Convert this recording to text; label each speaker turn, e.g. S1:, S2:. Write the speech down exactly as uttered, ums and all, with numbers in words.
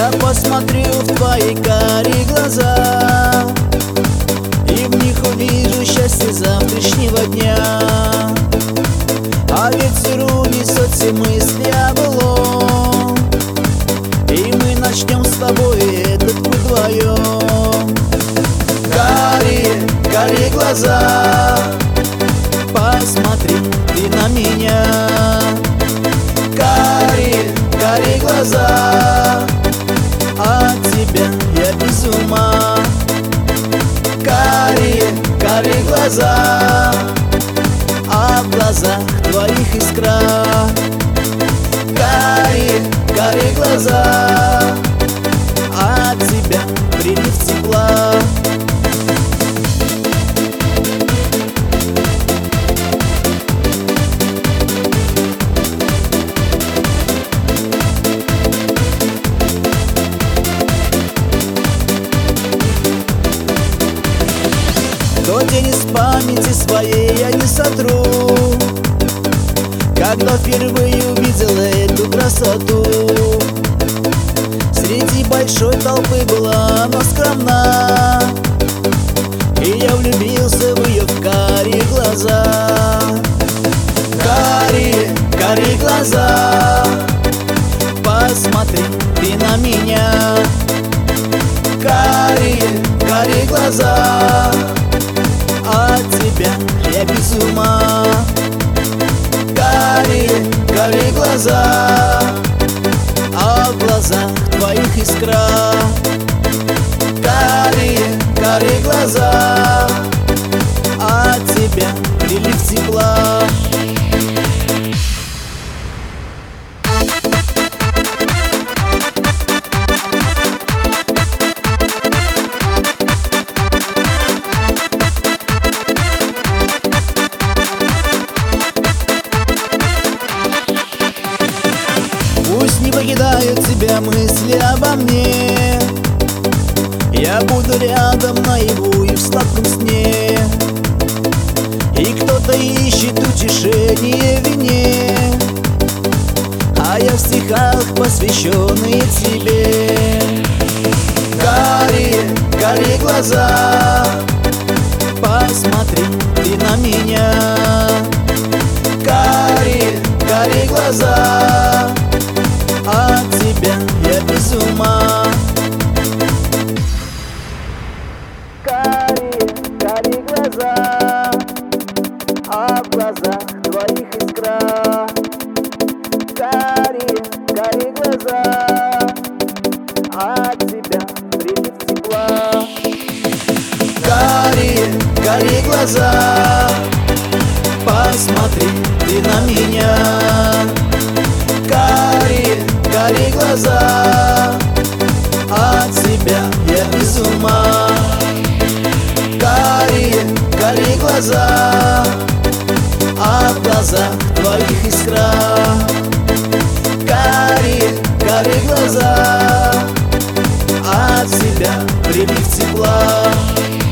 S1: Я посмотрю в твои карие глаза, и в них увижу счастье завтрашнего дня. А ветеру несет все мысли о былом, и мы начнем с тобой этот путь вдвоем. Карие, карие глаза, посмотри ты на меня. Карие, карие глаза, от тебя я без ума. Карие, карие глаза, а в глазах твоих искра. Карие, карие глаза, от тебя прилив тепла. Тот день из памяти своей я не сотру, когда впервые увидела эту красоту. Среди большой толпы была она скромна, и я влюбился в ее в карие глаза. Карие, карие глаза, посмотри ты на меня. Карие, карие глаза, от тебя я без ума. Карие, карие глаза, а в глазах твоих искра. Карие, карие глаза, от тебя прилив тепла. Пусть не покидают тебя мысли обо мне, я буду рядом наяву и в сладком сне. И кто-то ищет утешение в вине, а я в стихах, посвященные тебе. Карие, карие глаза, посмотри ты на меня. Карие, карие глаза, от тебя я без ума. Карие, карие глаза, а в глазах твоих искра. Карие, карие глаза, от тебя прилив тепла. Карие, карие глаза, посмотри ты на меня. Карие, карие глаза, от тебя я без ума. Карие, карие глаза, а в глазах твоих искра. Карие, карие глаза, от тебя прилив тепла.